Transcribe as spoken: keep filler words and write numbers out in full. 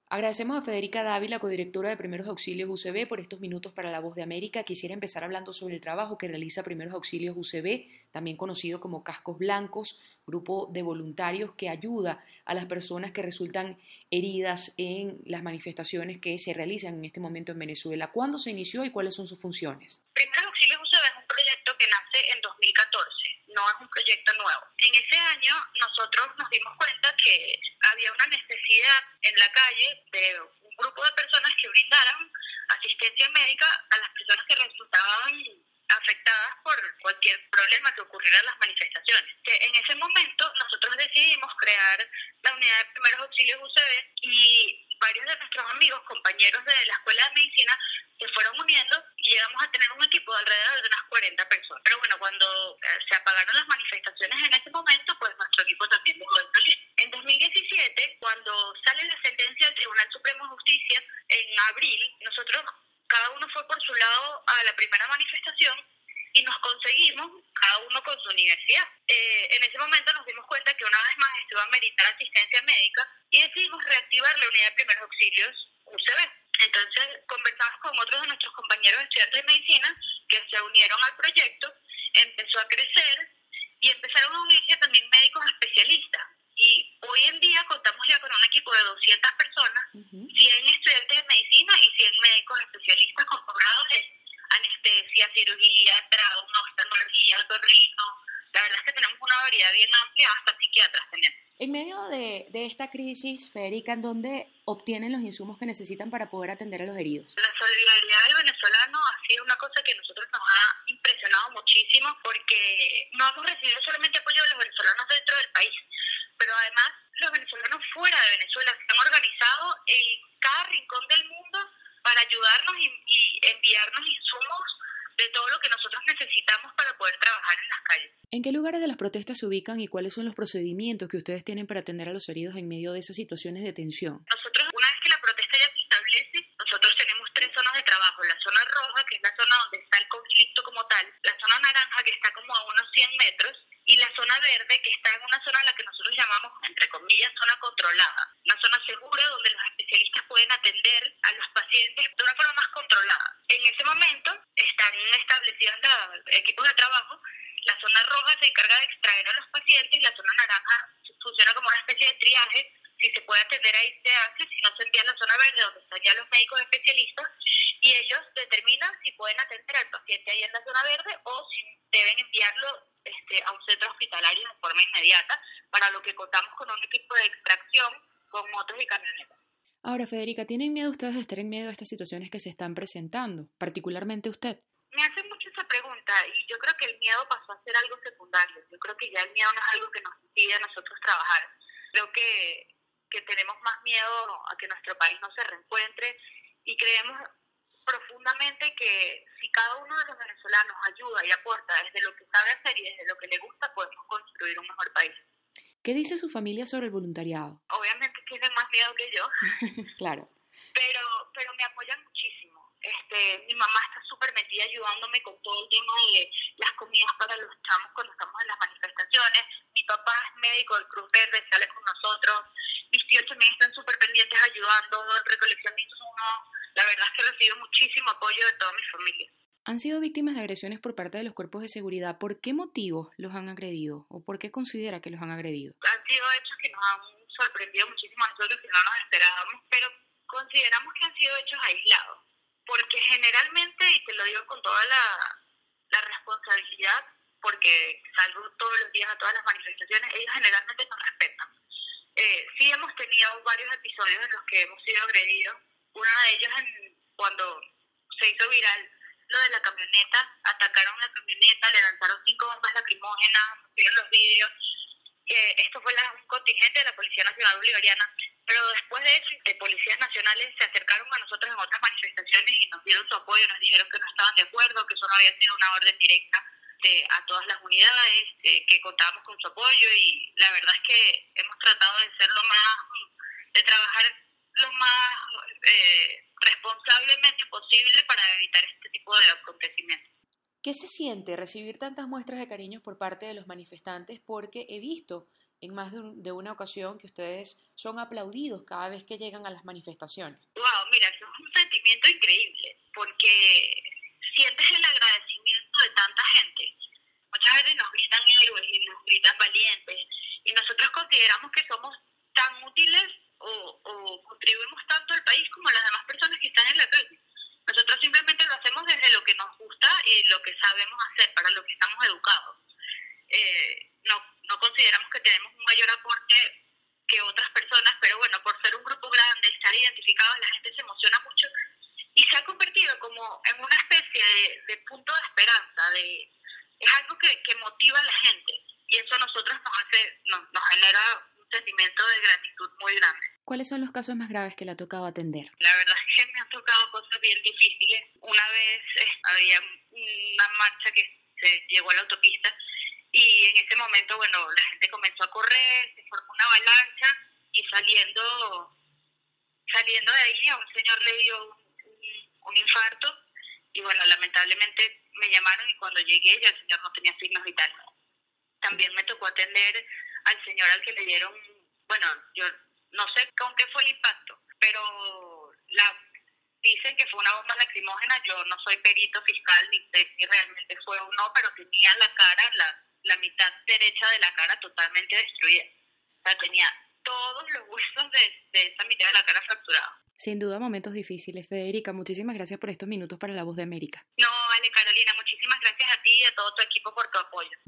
Agradecemos a Federica Dávila, codirectora de Primeros Auxilios U C B, por estos minutos para La Voz de América. Quisiera empezar hablando sobre el trabajo que realiza Primeros Auxilios U C B, también conocido como Cascos Blancos, grupo de voluntarios que ayuda a las personas que resultan heridas en las manifestaciones que se realizan en este momento en Venezuela. ¿Cuándo se inició y cuáles son sus funciones? Primeros Auxilios U C B es un proyecto que nace en dos mil catorce, no es un proyecto nuevo. En ese año nosotros nos dimos cuenta que había una necesidad en la calle de un grupo de personas que brindaran asistencia médica a las personas que resultaban afectadas por cualquier problema que ocurriera en las manifestaciones. En ese momento nosotros decidimos crear la unidad de Primeros Auxilios U C B y varios de nuestros amigos, compañeros de la Escuela de Medicina, se fueron uniendo y llegamos a tener un equipo de alrededor de unas cuarenta personas. Pero bueno, cuando eh, se apagaron las manifestaciones en ese momento, pues nuestro equipo también dejó el proyecto. En dos mil diecisiete, cuando sale la sentencia del Tribunal Supremo de Justicia, en abril, nosotros, cada uno fue por su lado a la primera manifestación y nos conseguimos, cada uno con su universidad. Eh, en ese momento nos dimos cuenta que una vez más esto iba a meritar asistencia médica y decidimos reactivar la unidad de primeros auxilios U C B. Entonces conversamos con otros de nuestros compañeros estudiantes de medicina que se unieron al proyecto, empezó a crecer y empezaron a unirse también médicos especialistas. Y hoy en día contamos ya con un equipo de doscientas personas, uh-huh. cien estudiantes de medicina y cien médicos especialistas con posgrados en anestesia, cirugía, trauma, oftalmología, otorrino. La verdad es que tenemos una variedad bien amplia, hasta psiquiatras tenemos. En medio de, de esta crisis, Federica, ¿en dónde obtienen los insumos que necesitan para poder atender a los heridos? La solidaridad del venezolano ha sido una cosa que a nosotros nos ha impresionado muchísimo porque no hemos recibido solamente apoyo de los venezolanos dentro del país, pero además los venezolanos fuera de Venezuela se han organizado en cada rincón del mundo para ayudarnos y, y enviarnos insumos de todo lo que nosotros necesitamos para poder trabajar en las calles. ¿En qué lugares de las protestas se ubican y cuáles son los procedimientos que ustedes tienen para atender a los heridos en medio de esas situaciones de tensión? Nosotros, una vez que la protesta ya se establece, nosotros tenemos tres zonas de trabajo. La zona roja, que es la zona donde está el conflicto como tal, la zona naranja, que está como a unos cien metros, y la zona verde, que está en una zona en la que nosotros llamamos, entre comillas, zona controlada. Una zona segura donde los especialistas pueden atender a los pacientes de una forma más controlada. En ese momento están establecidos los equipos de trabajo. La zona roja se encarga de extraer a los pacientes y la zona naranja funciona como una especie de triaje. Si se puede atender ahí se hace, si no se envía a la zona verde donde están ya los médicos especialistas y ellos determinan si pueden atender al paciente ahí en la zona verde o si deben enviarlo este, a un centro hospitalario de forma inmediata, para lo que contamos con un equipo de extracción con motos y camionetas. Ahora, Federica, ¿tienen miedo ustedes de estar en medio de estas situaciones que se están presentando, particularmente usted? Me hacen mucho esa pregunta y yo creo que el miedo pasó a ser algo secundario. Yo creo que ya el miedo no es algo que nos impide a nosotros trabajar. Creo que, que tenemos más miedo a que nuestro país no se reencuentre y creemos profundamente que si cada uno de los venezolanos ayuda y aporta desde lo que sabe hacer y desde lo que le gusta, podemos construir un mejor país. ¿Qué dice su familia sobre el voluntariado? Obviamente tienen más miedo que yo. Claro. Pero, pero me apoyan muchísimo. Este, mi mamá está súper metida ayudándome con todo el tema de las comidas para los chamos cuando estamos en las manifestaciones. Mi papá es médico del Cruz Verde, sale con nosotros. Mis tíos también están súper pendientes ayudando en recolección de insumos. La verdad es que recibo muchísimo apoyo de toda mi familia. ¿Han sido víctimas de agresiones por parte de los cuerpos de seguridad? ¿Por qué motivos los han agredido? ¿O por qué considera que los han agredido? Han sido hechos que nos han sorprendido muchísimo a nosotros, que no nos esperábamos, pero consideramos que han sido hechos aislados. Porque generalmente, y te lo digo con toda la, la responsabilidad, porque salgo todos los días a todas las manifestaciones, ellos generalmente nos respetan. Eh, sí hemos tenido varios episodios en los que hemos sido agredidos. Uno de ellos en, cuando se hizo viral lo de la camioneta, atacaron la camioneta, le lanzaron cinco bombas lacrimógenas, vieron los vídeos. Eh, esto fue la, un contingente de la Policía Nacional Bolivariana, pero después de eso, de policías nacionales se acercaron a nosotros en otras manifestaciones y nos dieron su apoyo, nos dijeron que no estaban de acuerdo, que eso no había sido una orden directa de, a todas las unidades, de, que contábamos con su apoyo, y la verdad es que hemos tratado de ser lo más, de trabajar lo más eh, responsablemente posible para evitar este tipo de acontecimientos. ¿Qué se siente recibir tantas muestras de cariños por parte de los manifestantes? Porque he visto en más de, un, de una ocasión que ustedes son aplaudidos cada vez que llegan a las manifestaciones. Wow, mira, eso es un sentimiento increíble, porque sientes el agradecimiento de tanta gente. Muchas veces nos gritan héroes y nos gritan valientes, y nosotros consideramos que somos tan útiles o, o contribuimos tanto al país como las demás personas que están en la calle. Nosotros simplemente lo hacemos desde lo que nos gusta y lo que sabemos hacer, para lo que estamos educados. Eh, no, no consideramos que tenemos un mayor aporte que otras personas, pero bueno, por ser un grupo grande, estar identificados, la gente se emociona mucho y se ha convertido como en una especie de, de punto de esperanza, de es algo que, que motiva a la gente, y eso a nosotros nos hace, nos, nos genera un sentimiento de gratitud muy grande. ¿Cuáles son los casos más graves que le ha tocado atender? La verdad es que me han tocado cosas bien difíciles. Una vez eh, había una marcha que se llegó a la autopista y en ese momento, bueno, la gente comenzó a correr, se formó una avalancha y saliendo saliendo de ahí a un señor le dio un, un, un infarto y bueno, lamentablemente me llamaron y cuando llegué ya el señor no tenía signos vitales. También me tocó atender al señor al que le dieron, bueno, yo no sé con qué fue el impacto, pero la dicen que fue una bomba lacrimógena. Yo no soy perito fiscal ni sé si realmente fue o no, pero tenía la cara, la, la mitad derecha de la cara totalmente destruida. O sea, tenía todos los huesos de, de esa mitad de la cara fracturados. Sin duda, momentos difíciles. Federica, muchísimas gracias por estos minutos para La Voz de América. No, vale, Carolina, muchísimas gracias a ti y a todo tu equipo por tu apoyo.